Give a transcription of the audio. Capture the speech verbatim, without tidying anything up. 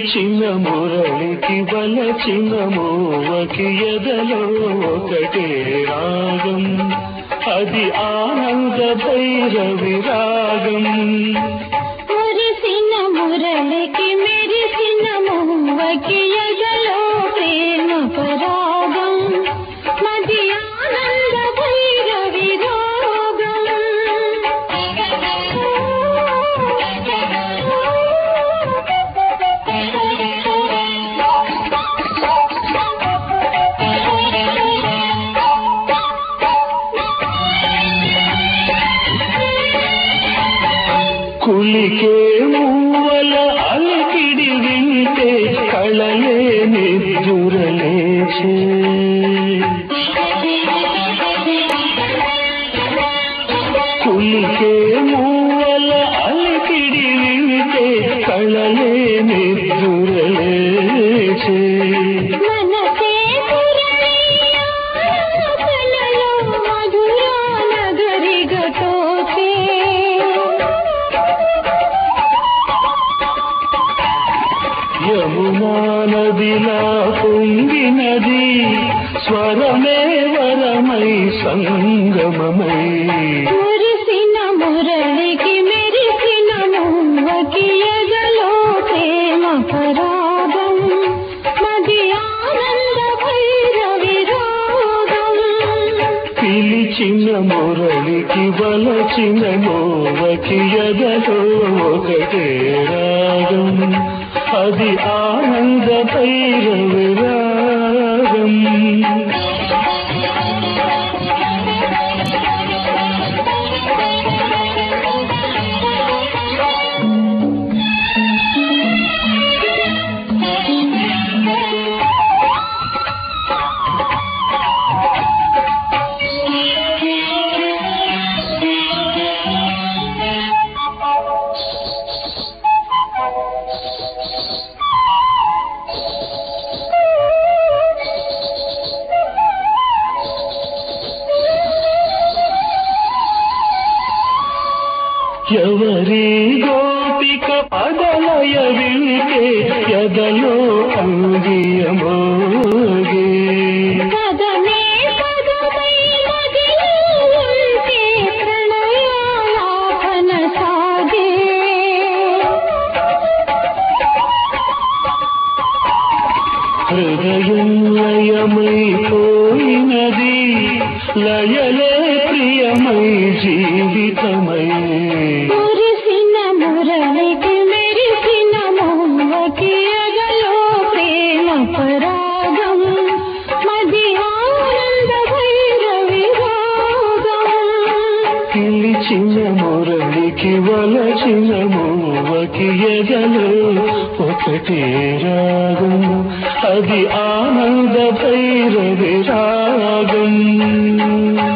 పిలిచిన మురళికి వలచిన మోవకి ఎదలో ఒకటే రాగం, అది ఆనంద భైరవి రాగం. మురిసిన మురళికి మెరిసిన మోవకి ఎదలో ప్రేమ పరాగం, అది ఆనంద భైరవి రాగం. కులికే మూవల అలికిడి వింటే కళలే నిద్దురలేచే, కులికే మూవల అలికిడి వింటే కళలే నిద్దురలేచే. మనసే పురయ్యాలలో మధురా నగరిగా తోచే, యమునా నదిలా పొంగినది స్వరమే వరమై సంగమమై. మురిసిన మురళికి మెరిసిన మోవకి ఎదలో ప్రేమ పరాగం, అది ఆనంద భైరవి రాగం. పిలిచిన మురళికి వలచిన మోవకి ఎదలో ఒకటే రాగం, అది ఆనంద భైరవి రాగం. ఎవరి గోపిక పదలయ వింటే ఎదలో అంగియమోగే, పదమే పదమై మదిలో ఉంటే ప్రణయాలాపన సాగే. హృదయం లయమైపోయినది లయలే ప్రియమై జీవితమై. మురిసిన మురళికి మెరిసిన మోవకి ఎదలో ప్రేమ పరాగం, అది ఆనంద భైరవి రాగం. పిలిచిన మురళికి వలచిన మోవకి ఎదలో ఒకటే రాగం, అది ఆనంద భైరవి రాగం.